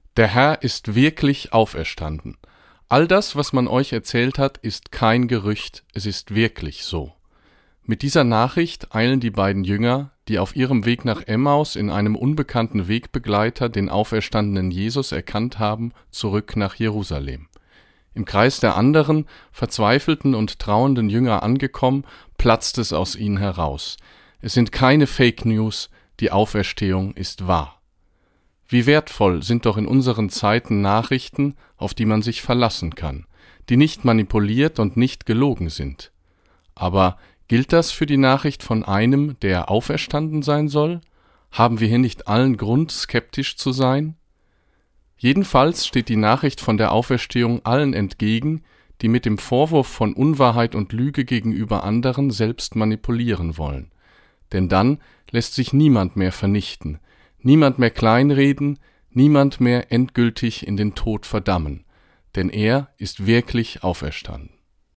Der Herr ist wirklich auferstanden. All das, was man euch erzählt hat, ist kein Gerücht, es ist wirklich so. Mit dieser Nachricht eilen die beiden Jünger, die auf ihrem Weg nach Emmaus in einem unbekannten Wegbegleiter den auferstandenen Jesus erkannt haben, zurück nach Jerusalem. Im Kreis der anderen, verzweifelten und trauernden Jünger angekommen, platzt es aus ihnen heraus. Es sind keine Fake News, die Auferstehung ist wahr. Wie wertvoll sind doch in unseren Zeiten Nachrichten, auf die man sich verlassen kann, die nicht manipuliert und nicht gelogen sind. Aber gilt das für die Nachricht von einem, der auferstanden sein soll? Haben wir hier nicht allen Grund, skeptisch zu sein? Jedenfalls steht die Nachricht von der Auferstehung allen entgegen, die mit dem Vorwurf von Unwahrheit und Lüge gegenüber anderen selbst manipulieren wollen. Denn dann lässt sich niemand mehr vernichten, niemand mehr kleinreden, niemand mehr endgültig in den Tod verdammen, denn er ist wirklich auferstanden.